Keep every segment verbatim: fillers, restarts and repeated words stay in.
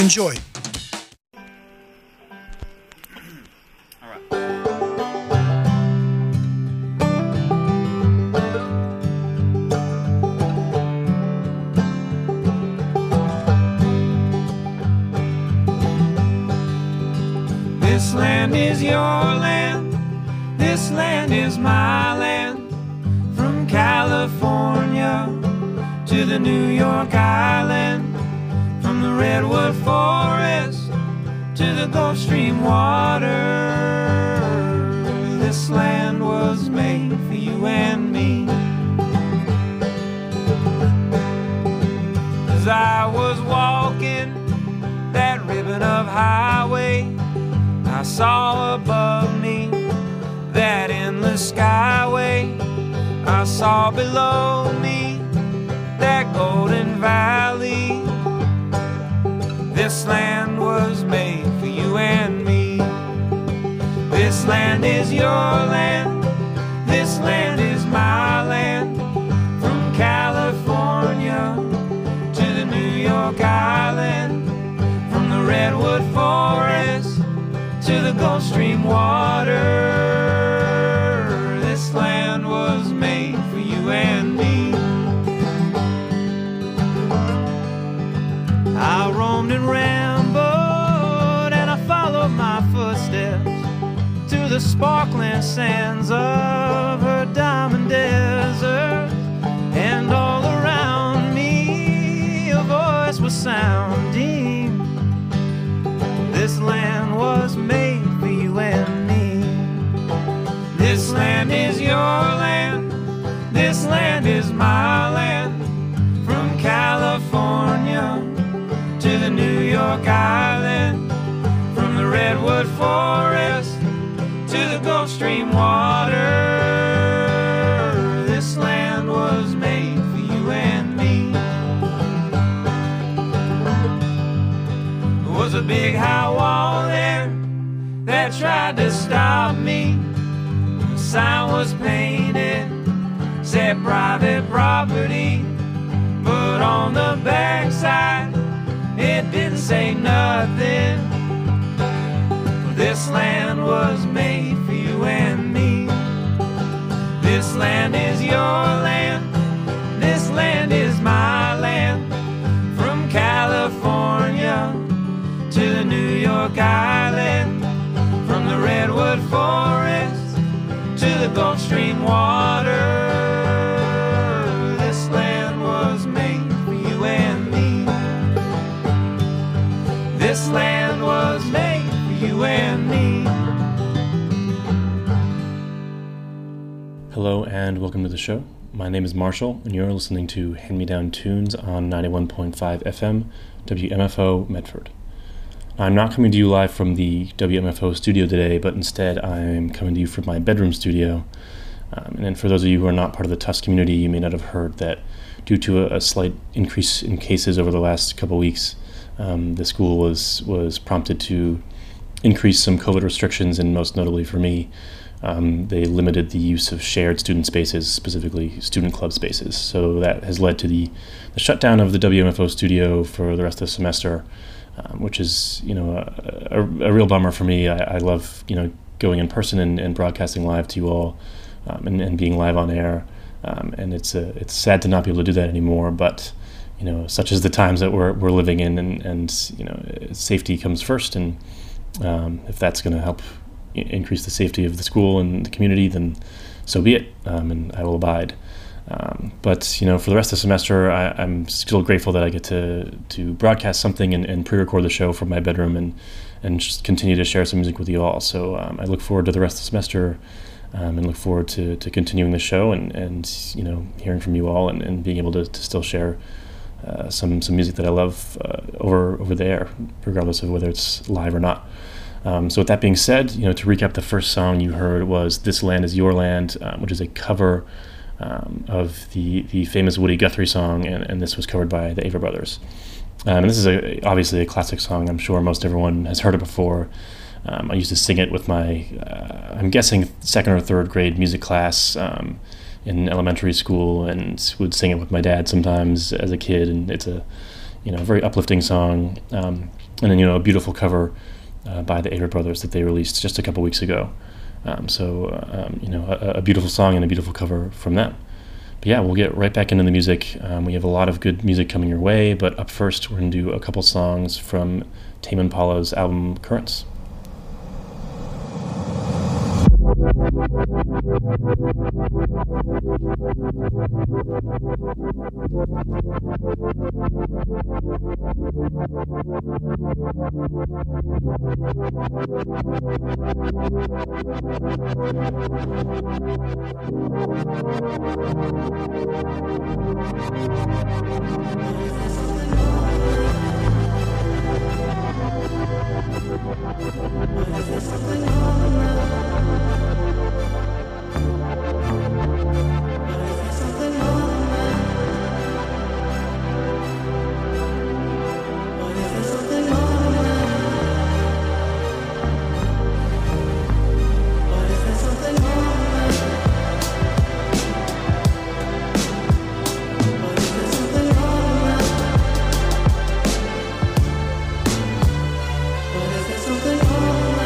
Enjoy. This land is your land, this land is my land. From California to the New York Island, from the redwood forest to the Gulf Stream water. This land was made for you and me. As I was walking that ribbon of highway, I saw above me that endless skyway. I saw below me that golden valley. This land was made for you and me. This land is your land, this land is my land. From California to the New York Island, from the redwood forest to the Gulf Stream water. This land was made for you and me. I roamed and rambled and I followed my footsteps to the sparkling sands of her diamond desert. And all around me a voice was sounding. This land was made for you and me. This land is your land, this land is my land. From California to the New York Island, from the redwood forest to the Gulf Stream water. This land was made for you and me. There was a big high wall there that tried to stop me. The sign was painted, said private property, but on the backside it didn't say nothing. This land was made for you and me. This land is your land, this land is my land. From California to the New York Island, from the redwood forest to the Gulf Stream water. This land was made for you and me. This land was made for you and me. Hello and welcome to the show. My name is Marshall and you're listening to Hand Me Down Tunes on ninety-one point five F M, W M F O Medford. I'm not coming to you live from the W M F O studio today, but instead I'm coming to you from my bedroom studio. Um, and then for those of you who are not part of the Tufts community, you may not have heard that due to a, a slight increase in cases over the last couple weeks, um, the school was, was prompted to increase some COVID restrictions, and most notably for me, um, they limited the use of shared student spaces, specifically student club spaces. So that has led to the, the shutdown of the W M F O studio for the rest of the semester. Um, which is, you know, a, a, a real bummer for me. I, I love, you know, going in person and, and broadcasting live to you all, um, and, and being live on air. Um, and it's a, it's sad to not be able to do that anymore. But, you know, such as the times that we're we're living in, and, and you know, safety comes first. And um, if that's going to help I- increase the safety of the school and the community, then so be it. Um, and I will abide. Um, but, you know, for the rest of the semester, I, I'm still grateful that I get to to broadcast something and, and pre-record the show from my bedroom and, and just continue to share some music with you all. So um, I look forward to the rest of the semester um, and look forward to, to continuing the show and, and, you know, hearing from you all and, and being able to, to still share uh, some some music that I love uh, over, over the air, regardless of whether it's live or not. Um, so with that being said, you know, to recap, the first song you heard was This Land Is Your Land, uh, which is a cover Um, of the, the famous Woody Guthrie song, and, and this was covered by the Avett Brothers. Um, and this is a, obviously a classic song. I'm sure most everyone has heard it before. Um, I used to sing it with my, uh, I'm guessing, second or third grade music class um, in elementary school, and would sing it with my dad sometimes as a kid. And it's a, you know, very uplifting song. Um, and then, you know, a beautiful cover uh, by the Avett Brothers that they released just a couple weeks ago. Um, so, um, you know, a, a beautiful song and a beautiful cover from them. But yeah, we'll get right back into the music. Um, we have a lot of good music coming your way, but up first, we're going to do a couple songs from Tame Impala's album Currents. Something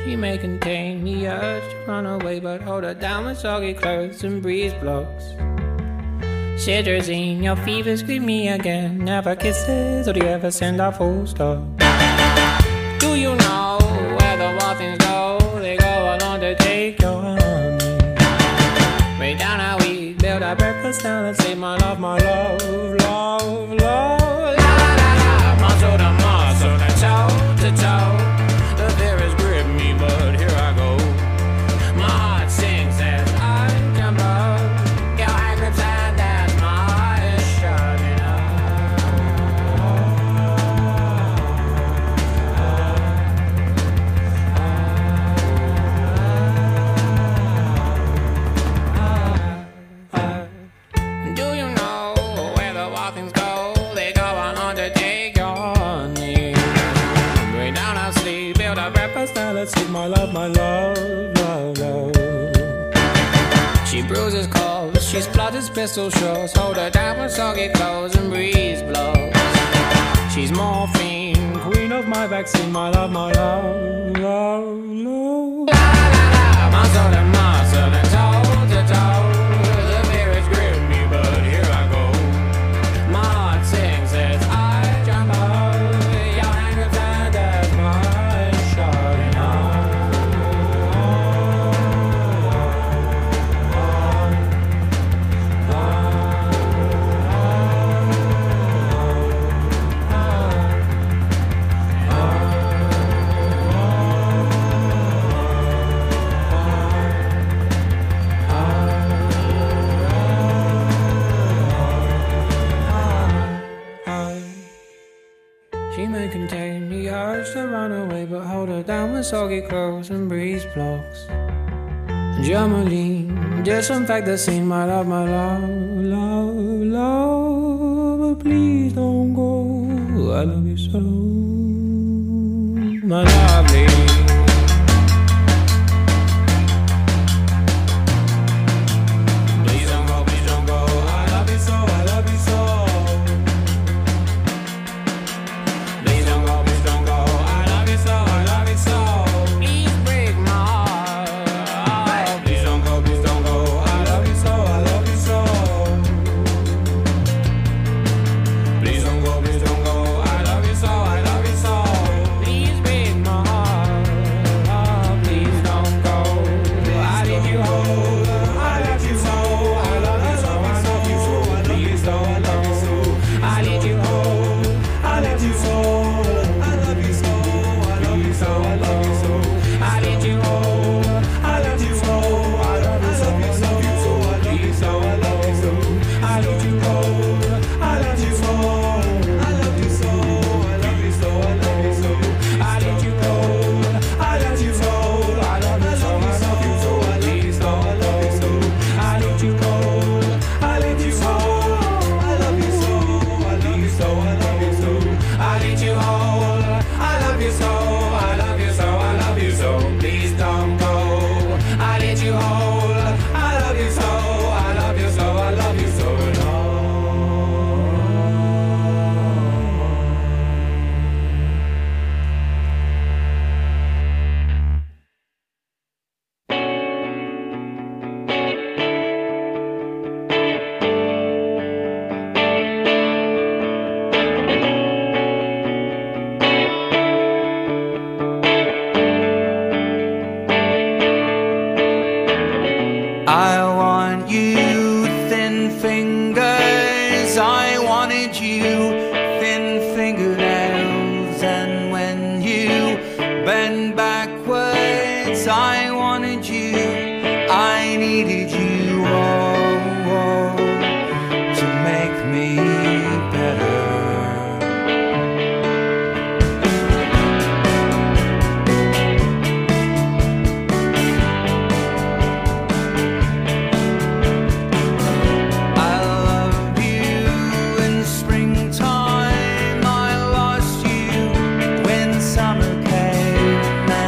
She may contain the urge to run away, but hold her down with soggy clothes and breeze blocks. Cetirizine, your fever scream me again. Never kisses, or do you ever send a full stop? Do you know where the wild things go? They go along to take your honey. Way down how we build our breakfast down and say my love, my love, love, love. La la la la, muscle to muscle, to toe to toe. The fear has gripped me, but here I go. My heart sings as I jump up. Your hand grips and as my eyes shutting up. Do you know where the wild things go? They go on on to take your name. Way down our sleep, build our breakfast, now let's eat my love, my love, love, love. She bruises calls, she splutters pistol shots. Hold her down with soggy clothes and breeze blows. She's morphine, queen of my vaccine, my love, my love, love, love. La la la, muscle to muscle and toe to toe. The fear has gripped me, but here I go. My heart sings as I jump up. Your hand grips and as my eyes shutting up. She may contain the urge to run away, but hold her down with soggy clothes and breeze blocks. Germaline, disinfect the scene, my love, my love, love, love. But please don't go, I love you so, my lovely. Summer came.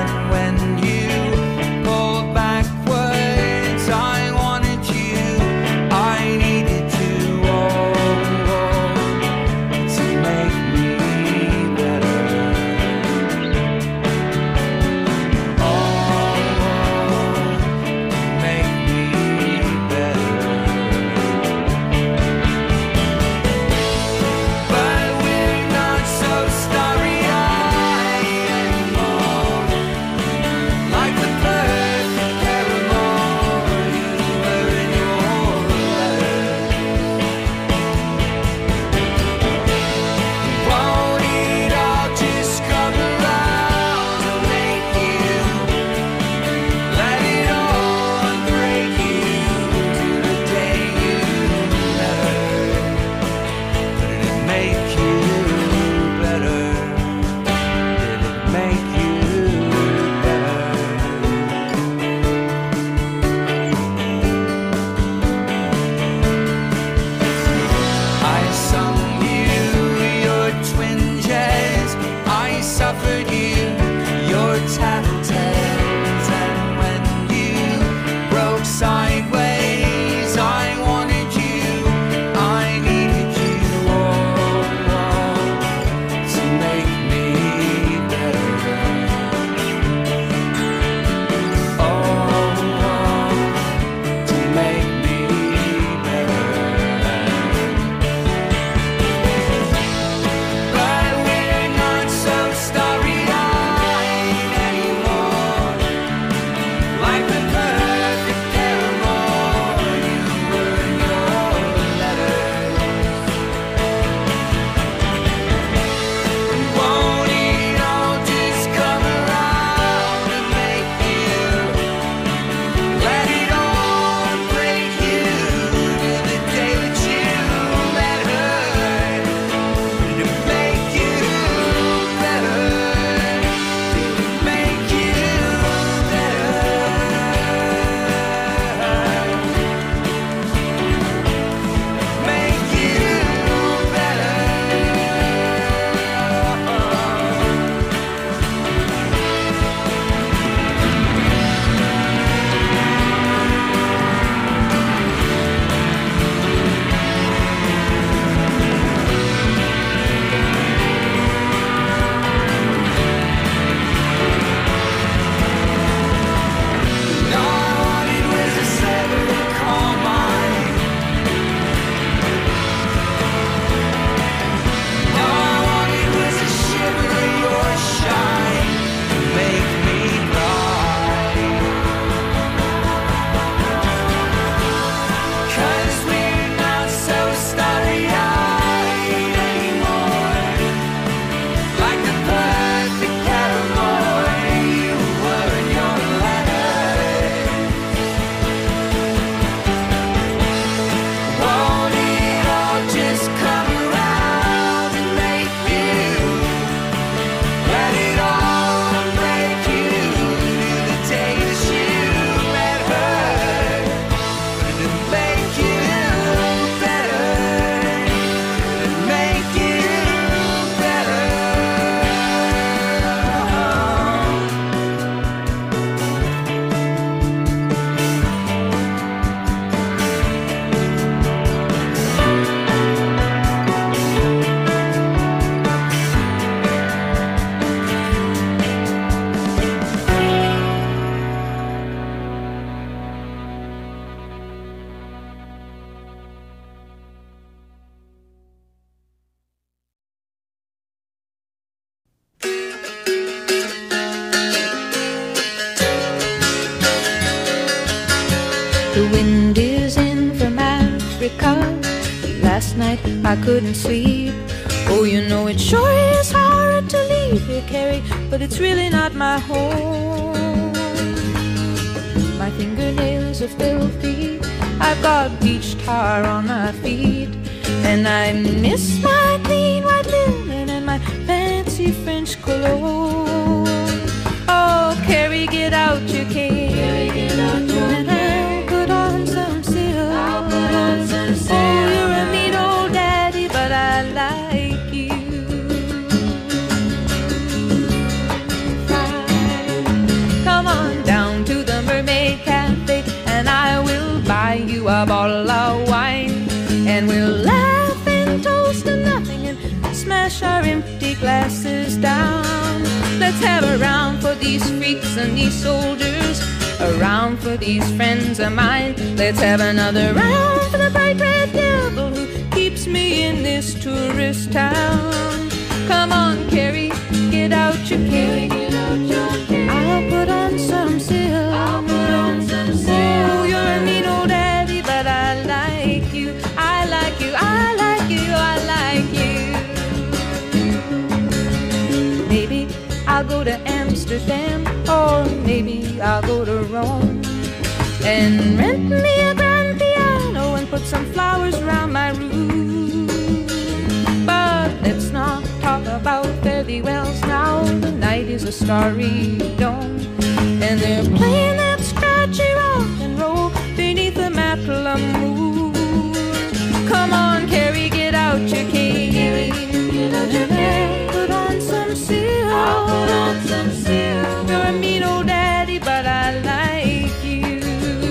The wind is in from Africa. Last night I couldn't sleep. Oh, you know it sure is hard to leave here, Carrie, but it's really not my home. My fingernails are filthy, I've got beach tar on my feet, and I miss my clean white linen and my fancy French cologne. Oh, Carrie, get out your cane, Carrie, get out your and I'll put on some silk. I'll put on some silk. Oh, you're a neat old daddy, but I like you. Fine. Come on down to the Mermaid Cafe, and I will buy you a bottle of wine, and we'll laugh and toast to nothing and smash our empty glasses down. Let's have a round for these freaks and these soldiers, a round for these friends of mine. Let's have another round for the bright red devil who keeps me in this tourist town. Come on, Carrie, get out your cane. I'll put on some silk. I'll put on some silk. Oh, you're a neat old daddy, but I like you. I like you. I like you. I like you. Maybe I'll go to Amsterdam, or maybe I'll go to Rome, and rent me a grand piano and put some flowers around my room. But let's not talk about fairy wells now. The night is a starry dome, and they're playing that scratchy rock and roll beneath the Matla moon. Come on, Carrie, get out your cane. Get out your cane. Put on some silk. I'll put on some silk. You're a mean old daddy, but I like you.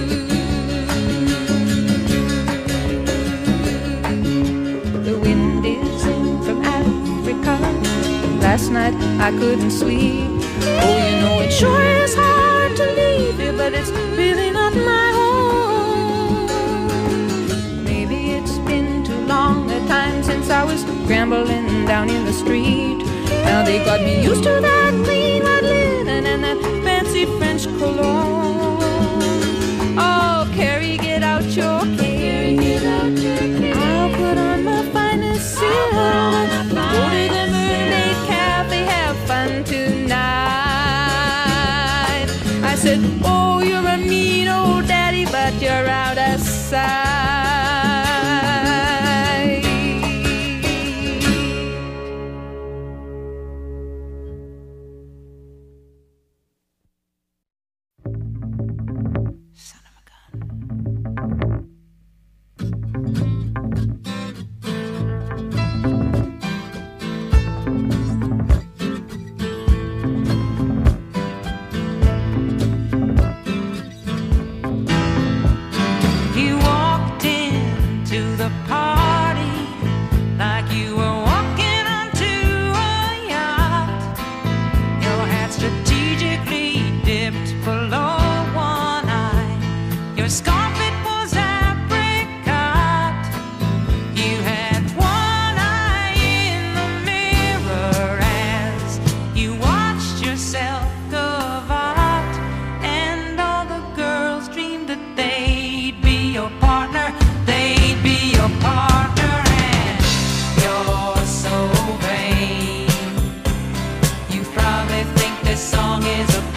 The wind is in from Africa. Last night I couldn't sleep. Oh, you know it sure is hard to leave here, but it's really not my home. Maybe it's been too long a time since I was scrambling down in the street. Now they got me used to that clean white linen and that fancy French cologne. Oh, Carrie, get out your cane. I'll put on my finest silk. Go to the Mermaid Cafe, have fun tonight. I said, oh, you're a mean old daddy, but you're out of sight. Song is a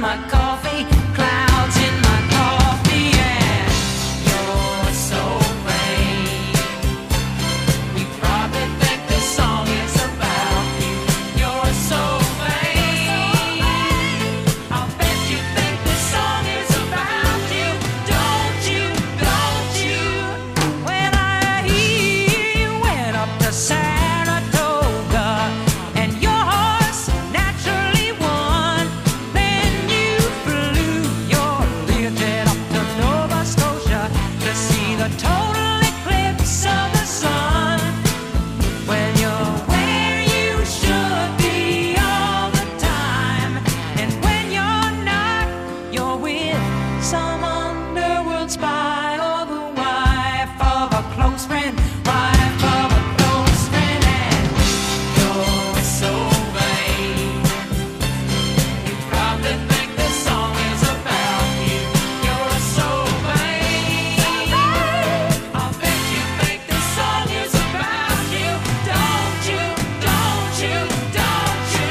my coffee, clouds in my coffee, and you're so vain. You probably think this song is about you. You're so vain. I'll bet you think this song is about you. Don't you, don't you? When I hear you went up to Saratoga and your horse naturally won, then you flew your Learjet up to Nova Scotia to see the total eclipse of the sun. When you're where you should be all the time, and when you're not, you're with some underworld spy or the wife of a close friend, wife of a close friend, and you're so vain. You probably think this song is about you. You're so vain. I'll bet you think this song is about you. Don't you, don't you, don't you?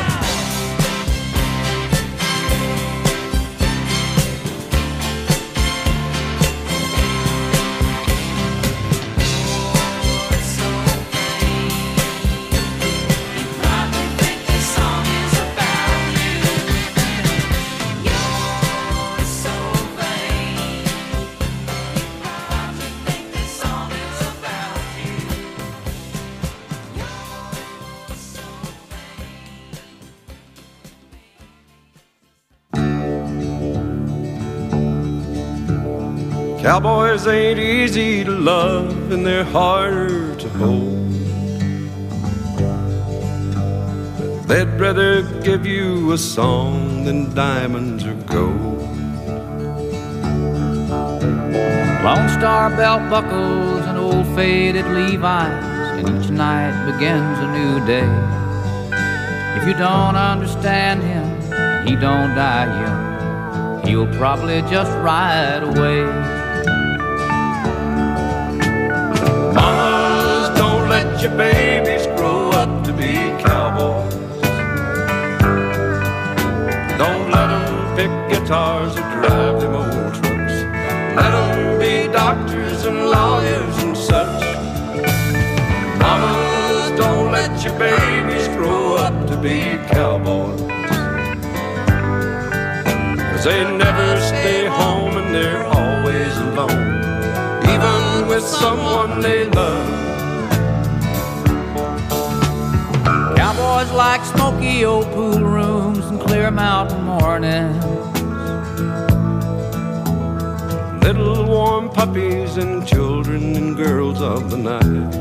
You're so vain. You probably think this song is about you. You're so vain. You probably think this song is about you. You're so Cowboys ain't easy to love and they're harder to hold. They'd rather give you a song than diamonds or gold. Lone Star belt buckles and old faded Levi's, and each night begins a new day. If you don't understand him, he don't die young. He'll probably just ride away. Mamas, don't let your babies grow up to be cowboys. Don't let them pick guitars or drive them old trucks. Let them be doctors and lawyers and such. Mamas, don't let your babies grow up to be cowboys. 'Cause they never stay home and they're always alone, even with someone they love. Cowboys like smoky old pool rooms and clear mountain mornings. Little warm puppies and children and girls of the night.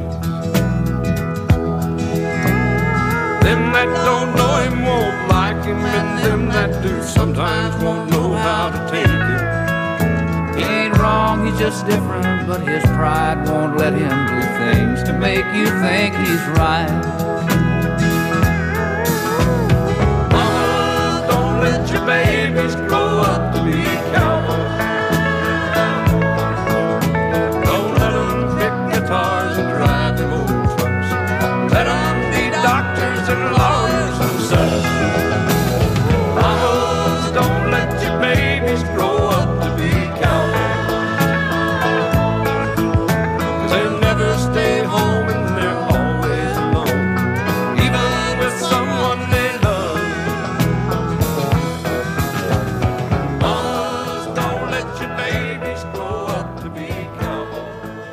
Them that don't know him won't like him, and them that do sometimes won't know how to take it. He ain't wrong, he's just different, but his pride won't let him do things to make you think he's right. Mamas, don't let your babies grow up to be cowboys. Don't let them pick guitars and drive them old trucks. Let them be doctors and lawyers and such. Mamas, don't let your babies grow up to be cowboys. 'Cause they never stay home and they're always alone, even with someone they love. Mamas, don't let your babies grow up to be cowboys.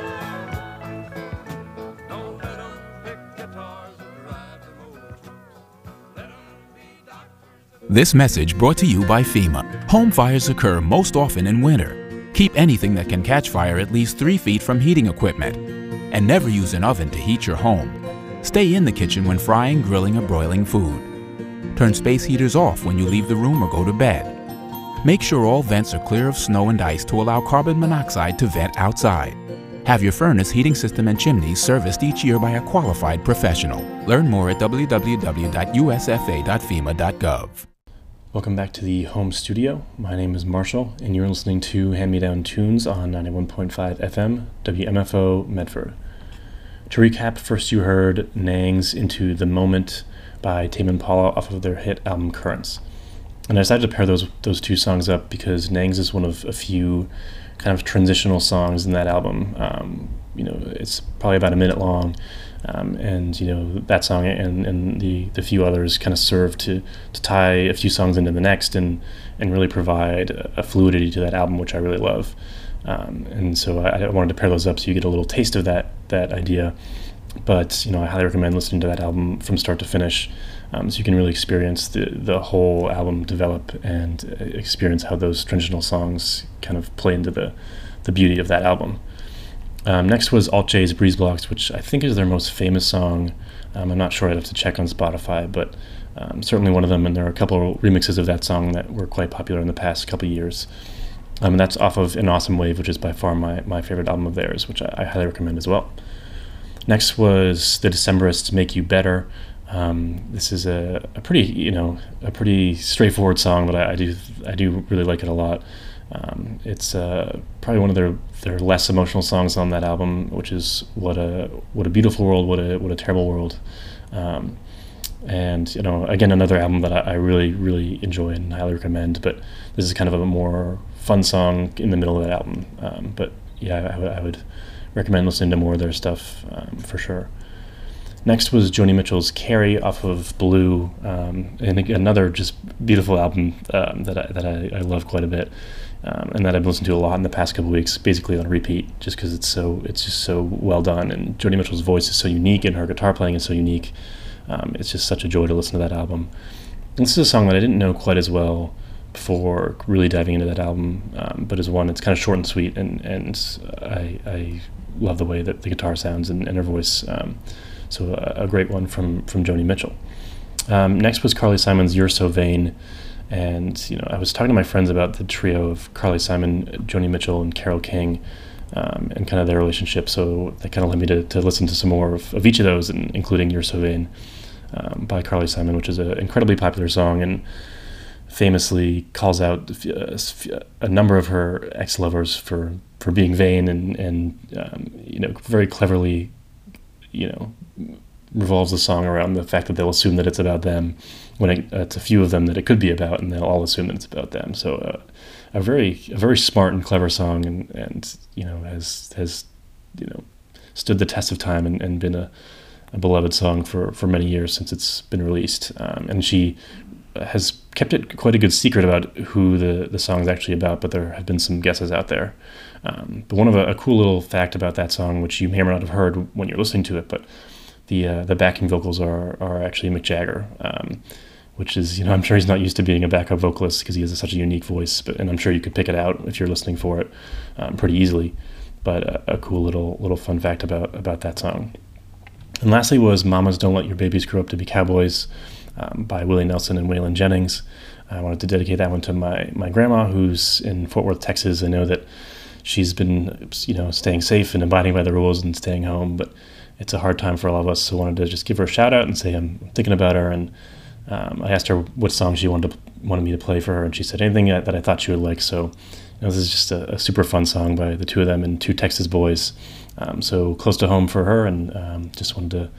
Don't let them pick guitars and drive them old trucks. Let them be doctors. This message brought to you by FEMA. Home fires occur most often in winter. Keep anything that can catch fire at least three feet from heating equipment. And never use an oven to heat your home. Stay in the kitchen when frying, grilling, or broiling food. Turn space heaters off when you leave the room or go to bed. Make sure all vents are clear of snow and ice to allow carbon monoxide to vent outside. Have your furnace, heating system, and chimneys serviced each year by a qualified professional. Learn more at w w w dot u s f a dot fema dot gov. Welcome back to the home studio. My name is Marshall, and you're listening to Hand Me Down Tunes on ninety-one point five F M, W M F O Medford. To recap, first you heard Nang's Into the Moment by Tame Impala off of their hit album Currents. And I decided to pair those those two songs up because Nangs is one of a few kind of transitional songs in that album. Um, you know, it's probably about a minute long, um, and you know that song and, and the, the few others kind of serve to, to tie a few songs into the next and and really provide a, a fluidity to that album, which I really love. Um, and so I, I wanted to pair those up so you get a little taste of that that idea. But you know, I highly recommend listening to that album from start to finish, um, so you can really experience the the whole album develop and experience how those transitional songs kind of play into the the beauty of that album. Um, next was Alt J's Breeze Blocks, which I think is their most famous song. Um, I'm not sure, I'd have to check on Spotify, but um, certainly one of them. And there are a couple of remixes of that song that were quite popular in the past couple of years. Um, and that's off of An Awesome Wave, which is by far my my favorite album of theirs, which I, I highly recommend as well. Next was The Decemberists' Make You Better. Um, this is a, a pretty, you know, a pretty straightforward song, but I, I do I do really like it a lot. Um, it's uh, probably one of their, their less emotional songs on that album, which is what a what a beautiful world, what a what a terrible world. Um, and you know, again, another album that I, I really really enjoy and highly recommend. But this is kind of a more fun song in the middle of that album. Um, but yeah, I, w- I would recommend listening to more of their stuff um, for sure. Next was Joni Mitchell's Carrie off of Blue, um, and another just beautiful album um, that I, that I, I love quite a bit, um, and that I've listened to a lot in the past couple of weeks, basically on repeat, just because it's so it's just so well done, and Joni Mitchell's voice is so unique, and her guitar playing is so unique. Um, it's just such a joy to listen to that album. And this is a song that I didn't know quite as well before really diving into that album, um, but as one, it's kind of short and sweet, and and I, I love the way that the guitar sounds and, and her voice. Um, So a, a great one from, from Joni Mitchell. Um, next was Carly Simon's You're So Vain. And, you know, I was talking to my friends about the trio of Carly Simon, Joni Mitchell, and Carole King, um, and kind of their relationship. So that kind of led me to, to listen to some more of, of each of those, and including You're So Vain um, by Carly Simon, which is an incredibly popular song and famously calls out a, a number of her ex-lovers for, for being vain and, and um, you know, very cleverly, you know, revolves the song around the fact that they'll assume that it's about them when it, it's a few of them that it could be about, and they'll all assume that it's about them. So uh, a very a very smart and clever song, and, and you know has has you know stood the test of time and, and been a, a beloved song for, for many years since it's been released. Um, and she has kept it quite a good secret about who the, the song is actually about, but there have been some guesses out there. Um, but one of a, a cool little fact about that song, which you may or may not have heard when you're listening to it, but the uh, the backing vocals are are actually Mick Jagger, um, which is, you know, I'm sure he's not used to being a backup vocalist because he has such a unique voice, but and I'm sure you could pick it out if you're listening for it um, pretty easily. But a, a cool little little fun fact about about that song. And lastly was Mamas Don't Let Your Babies Grow Up to Be Cowboys um, by Willie Nelson and Waylon Jennings. I wanted to dedicate that one to my my grandma, who's in Fort Worth, Texas. I know that she's been, you know, staying safe and abiding by the rules and staying home, but it's a hard time for all of us. So I wanted to just give her a shout out and say I'm thinking about her. And um, I asked her what song she wanted to, wanted me to play for her, and she said anything that, that I thought she would like. So you know, this is just a, a super fun song by the two of them and two Texas boys. Um, so close to home for her, and um, just wanted to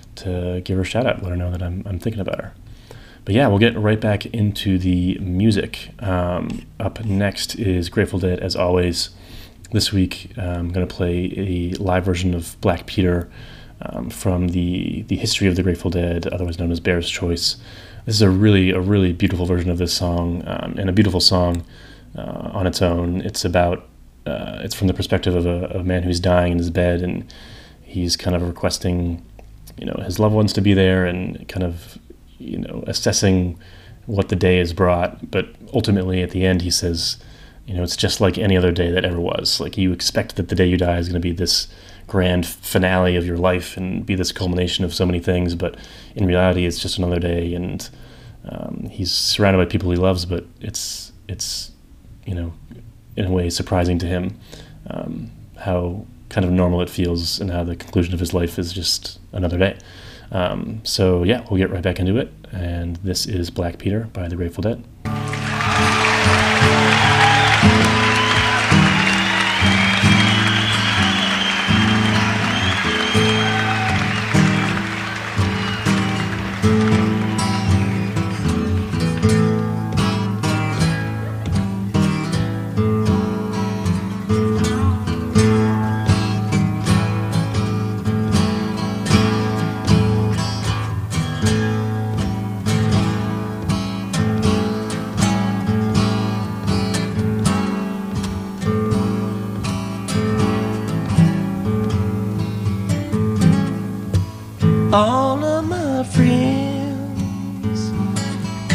to give her a shout out, let her know that I'm I'm thinking about her. But yeah, we'll get right back into the music. Um, up next is Grateful Dead, as always. This week, I'm going to play a live version of Black Peter um, from the the History of the Grateful Dead, otherwise known as Bear's Choice. This is a really a really beautiful version of this song, um, and a beautiful song uh, on its own. It's about uh, it's from the perspective of a, a man who's dying in his bed, and he's kind of requesting, you know, his loved ones to be there, and kind of, you know, assessing what the day has brought. But ultimately, at the end, he says, you know, it's just like any other day that ever was. Like, you expect that the day you die is going to be this grand finale of your life and be this culmination of so many things, but in reality, it's just another day. And um, he's surrounded by people he loves, but it's it's you know, in a way, surprising to him um, how kind of normal it feels, and how the conclusion of his life is just another day. Um, so yeah, we'll get right back into it. And this is Black Peter by the Grateful Dead.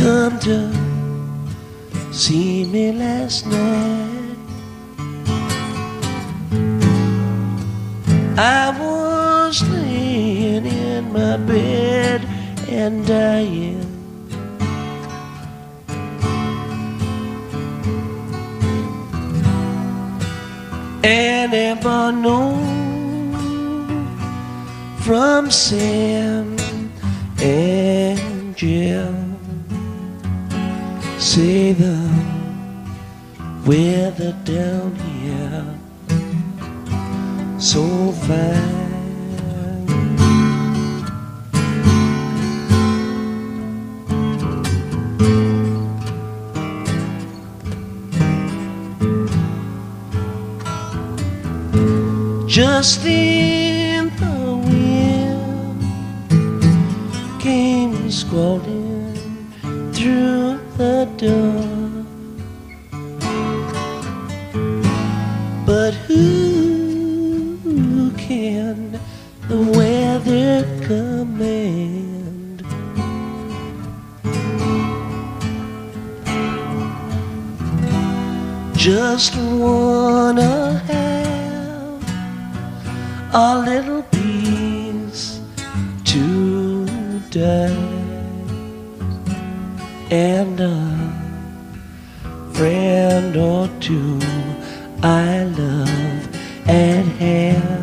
come to see me last night. I was laying in my bed and dying. And ever known from Sam and Jill say the weather down here so fine. Just then the wind came squalling through the door. But who can the weather command? Just wanna have a little piece today and a friend or two I love at hand.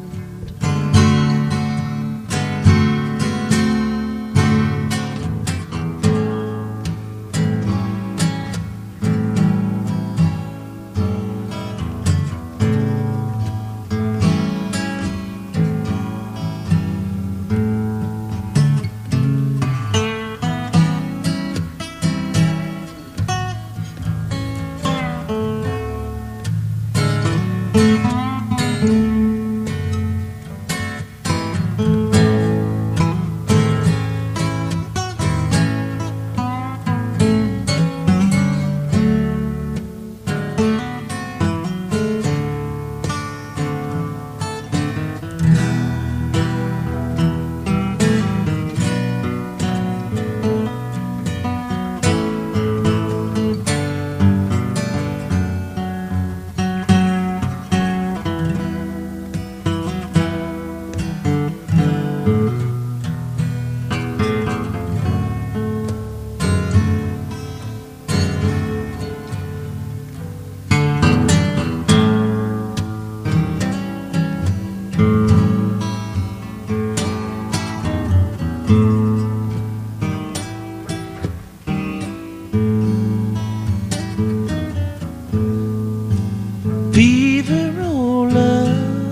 Fever roller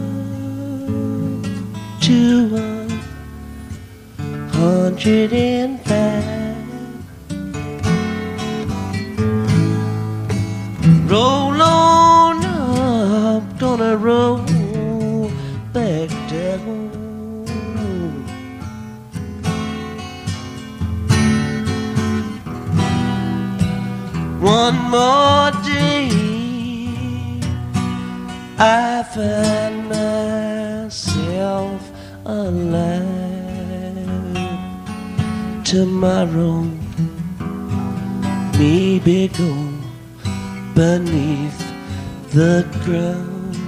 to a hundred and five. Roll on up, gonna roll back down. One more day I find myself alive. Tomorrow maybe go beneath the ground.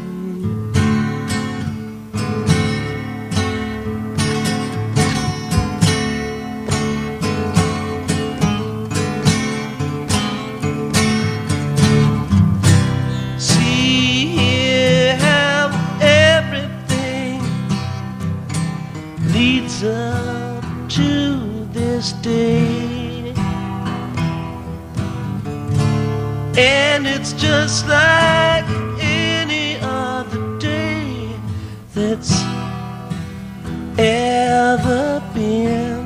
Leads up to this day, and it's just like any other day that's ever been.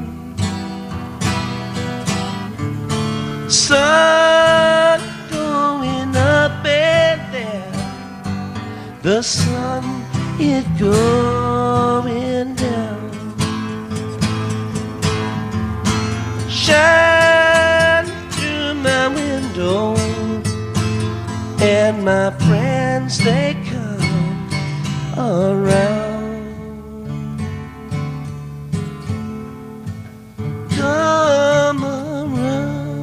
Sun going up and there, the sun is going down. Shine through my window, and my friends they come around. Come around.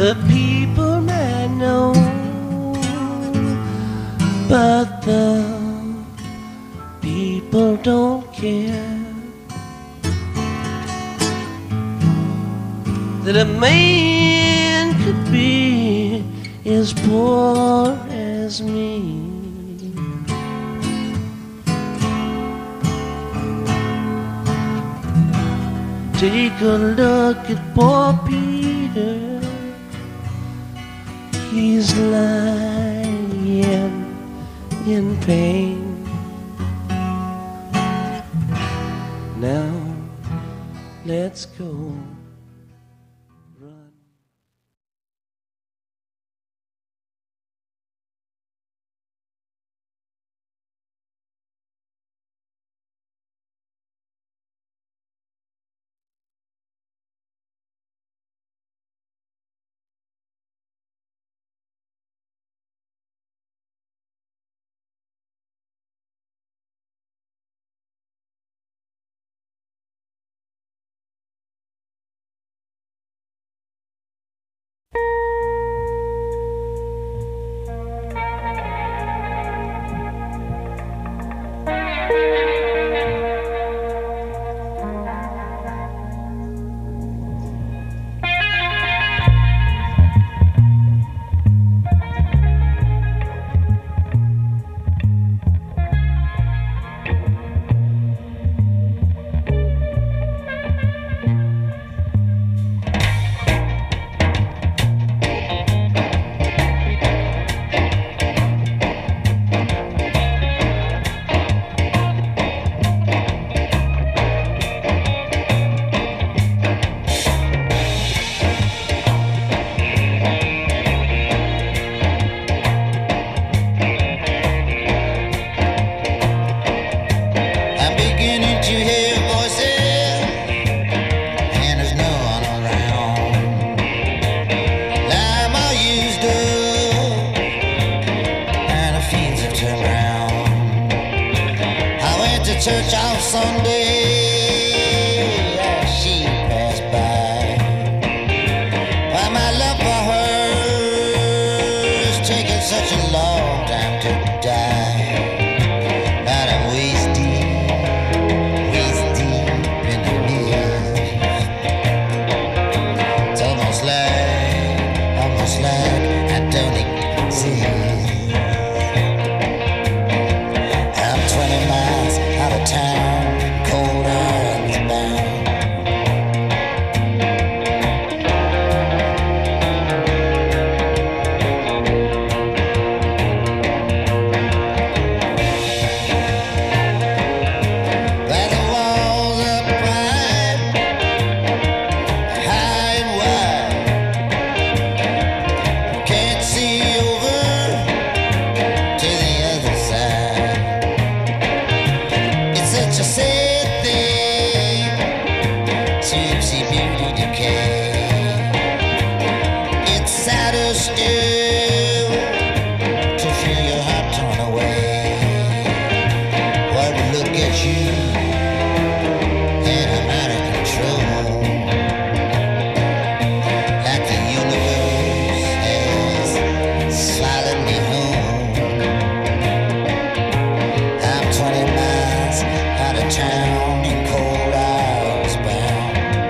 the people I know, but the people don't care that a man could be as poor as me. Take a look at poor Peter. He's lying in pain. Now let's go. Church on Sunday as she passed by. Why my love for her is taking such a long time to die. Now I'm waist deep, waist deep in the mist. It's almost like, almost like I don't exist. I'm twenty miles out of town, cold eyes bound. Where the walls are bright, high and wide, can't see over to the other side. Such a sad thing to see beauty decay. It's sadder still to feel your heart torn away. Well, to look at you and I'm out of control, like the universe has swallowed me home. I'm twenty miles out of town in cold hours bound.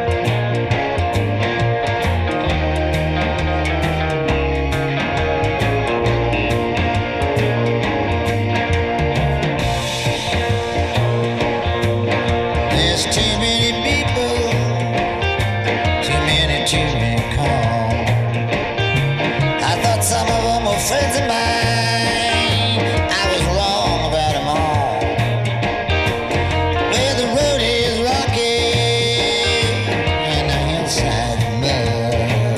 There's too many people, too many to recall. I thought some of them were friends of mine. I was wrong about them all. Where the road is rocky and the hillside mud.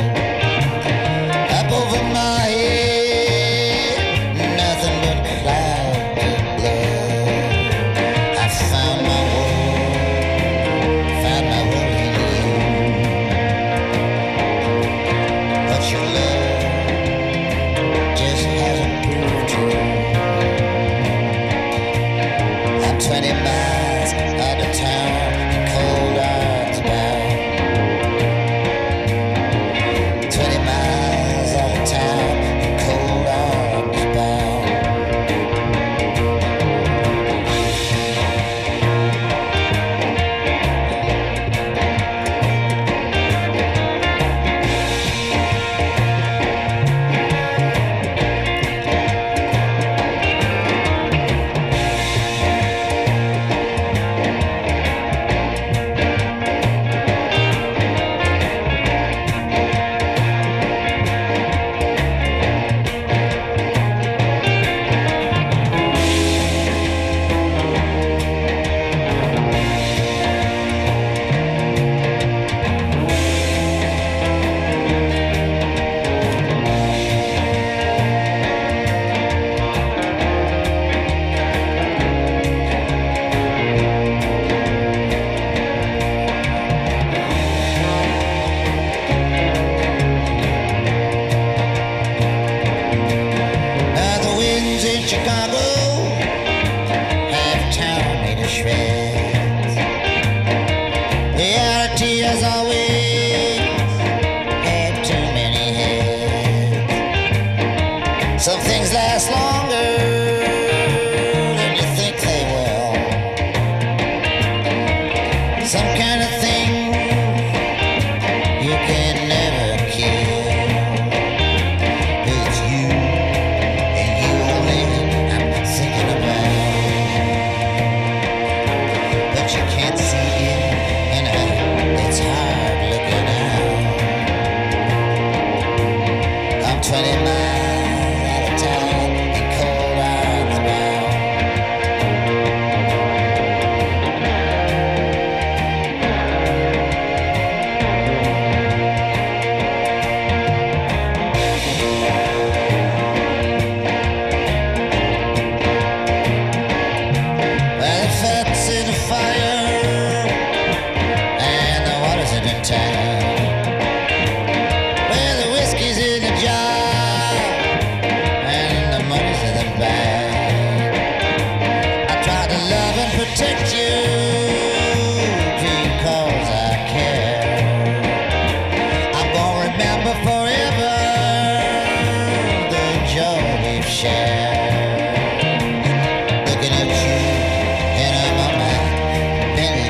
Up over my head, nothing but clouds of blood. I found my world, found my world in you. But your love just hasn't Some things last longer than you think they will. Some kind of thing you can never kill. It's you and you only I'm thinking about. But you can't see it and I, it's hard looking out. I'm twenty miles protect you because I care. I'm gonna remember forever the joy we've shared. Looking at you and I'm on my belly.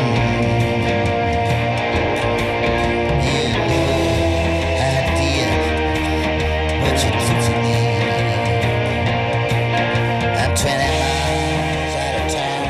You have no idea what you do to me. I'm twenty miles out of town.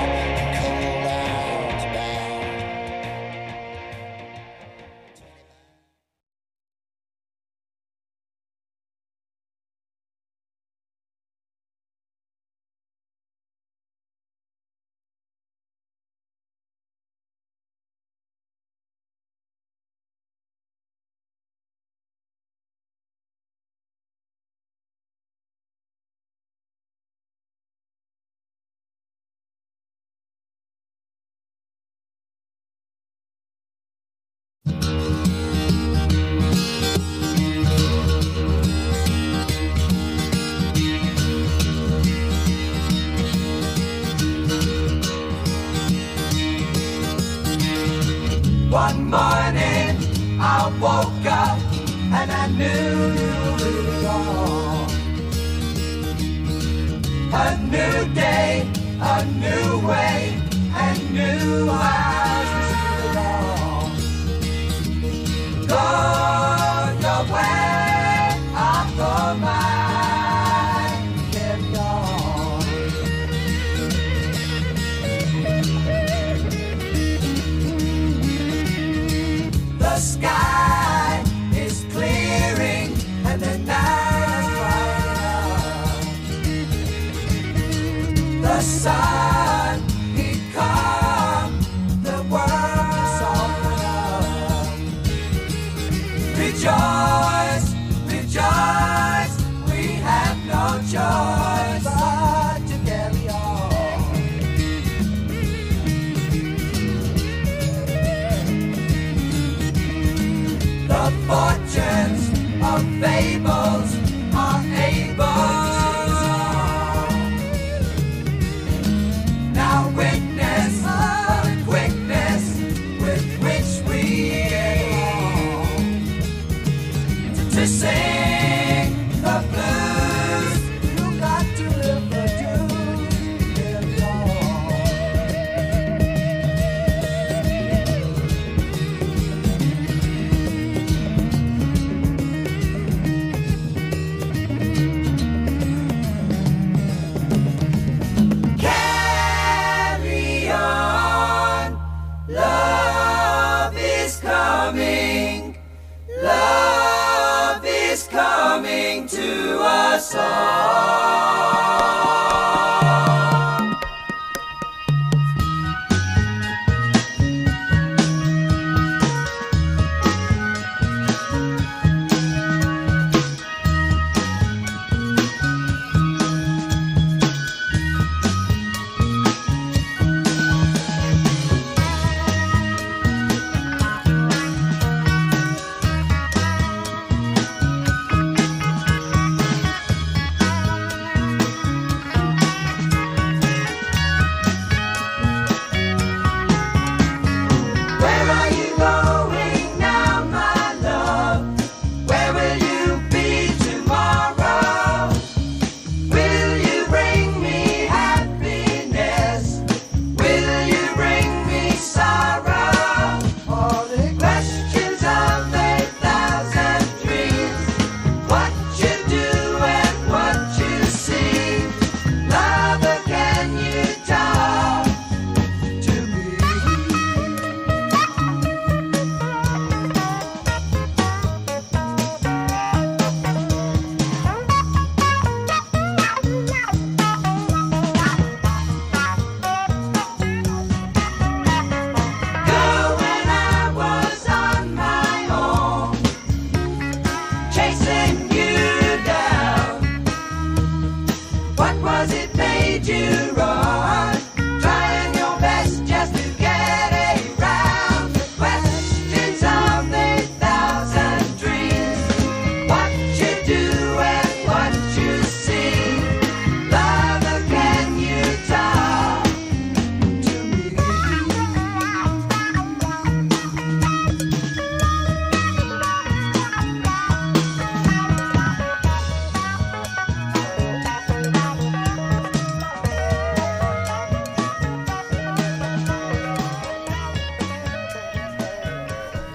One morning I woke up and I knew it all. A new day, a new way, and new eyes to see it all. Go your way, I'll go mine, carry on. The sky is clearing and the night is bright. The sun, he come, the world is open up. Rejoice, rejoice, we have no choice but to carry on. The fortunes of fables are able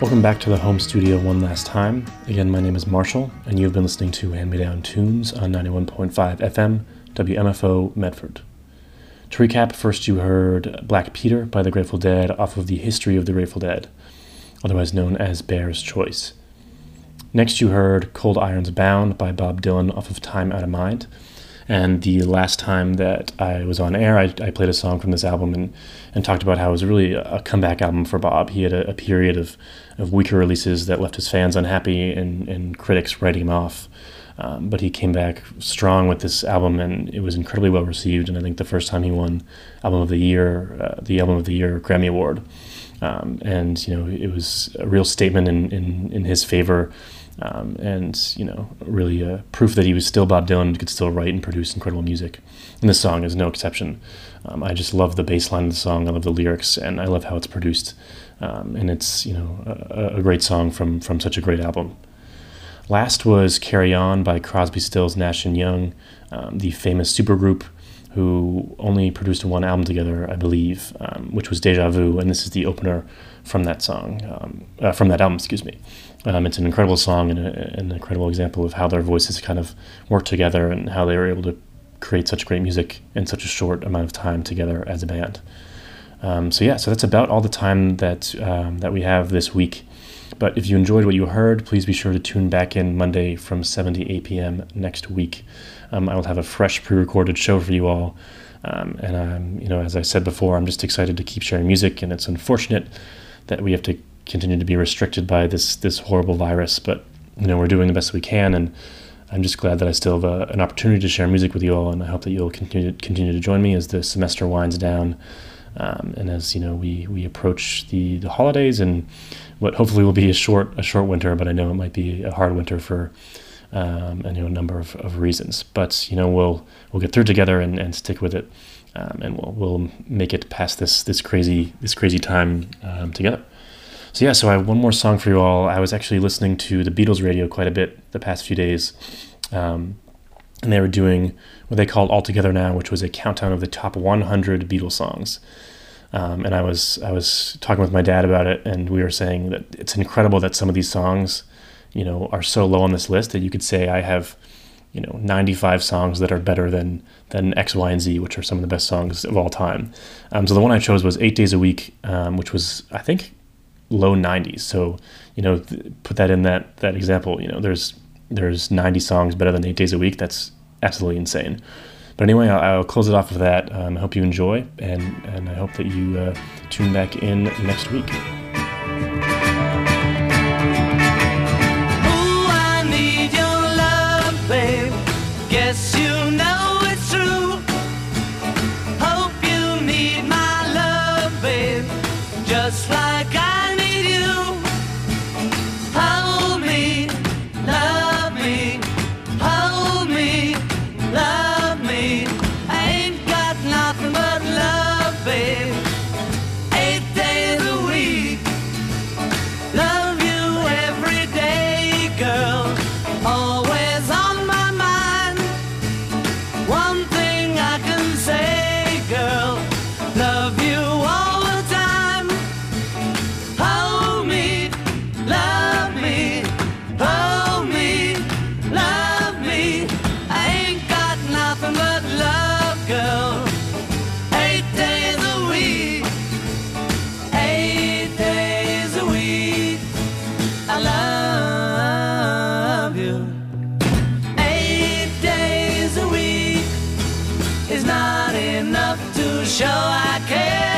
Welcome back to the home studio one last time. Again, my name is Marshall, and you've been listening to Hand Me Down Tunes on ninety-one point five F M, W M F O Medford. To recap, first you heard Black Peter by the Grateful Dead off of the History of the Grateful Dead, otherwise known as Bear's Choice. Next you heard Cold Irons Bound by Bob Dylan off of Time Out of Mind. And the last time that I was on air, I, I played a song from this album and, and talked about how it was really a comeback album for Bob. He had a, a period of, of weaker releases that left his fans unhappy and, and critics writing him off. Um, but he came back strong with this album, and it was incredibly well received. And I think the first time he won Album of the Year, uh, the Album of the Year Grammy Award. Um, and, you know, it was a real statement in, in, in his favor. Um, and, you know, really uh, proof that he was still Bob Dylan, could still write and produce incredible music. And this song is no exception. Um, I just love the bass line of the song, I love the lyrics, and I love how it's produced. Um, and it's, you know, a, a great song from, from such a great album. Last was Carry On by Crosby, Stills, Nash and Young, um, the famous supergroup who only produced one album together, I believe, um, which was Deja Vu, and this is the opener from that song, um, uh, from that album, excuse me. Um, it's an incredible song and a, an incredible example of how their voices kind of work together and how they were able to create such great music in such a short amount of time together as a band. Um, so yeah, so that's about all the time that um, that we have this week. But if you enjoyed what you heard, please be sure to tune back in Monday from seven to eight p.m. next week. Um, I will have a fresh pre-recorded show for you all. Um, and I'm, you know, as I said before, I'm just excited to keep sharing music, and it's unfortunate that we have to continue to be restricted by this this horrible virus, but you know, we're doing the best we can, and I'm just glad that I still have a, an opportunity to share music with you all, and I hope that you'll continue continue to join me as the semester winds down, um, and as you know, we we approach the the holidays and what hopefully will be a short a short winter, but I know it might be a hard winter for um, and, you know, a number of, of reasons. But you know, we'll we'll get through together and, and stick with it, um, and we'll we'll make it past this this crazy this crazy time um, together. So yeah, so I have one more song for you all. I was actually listening to the Beatles radio quite a bit the past few days, um, and they were doing what they called All Together Now, which was a countdown of the top one hundred Beatles songs. Um, and I was I was talking with my dad about it, and we were saying that it's incredible that some of these songs, you know, are so low on this list that you could say I have, you know, ninety-five songs that are better than than X, Y, and Z, which are some of the best songs of all time. Um, so the one I chose was Eight Days a Week, um, which was, I think, low nineties. So, you know, th- put that in that that example. You know, there's there's ninety songs better than Eight Days a Week. That's absolutely insane. But anyway, I'll, I'll close it off with that. Um, I hope you enjoy, and and I hope that you uh, tune back in next week. Ooh, I need your love, babe. Guess you know it's true. Hope you need my love, babe. Just like I need you. Hold me, love me, hold me, love me. I ain't got nothing but love, babe. Eight days a week. Love you every day, girl. Always on my mind. One thing I can say, girl. Love you all the time. Hold me, love me, hold me, love me. I ain't got nothing but love, girl. Eight days a week, eight days a week. I love you. Eight days a week is not enough to show I care.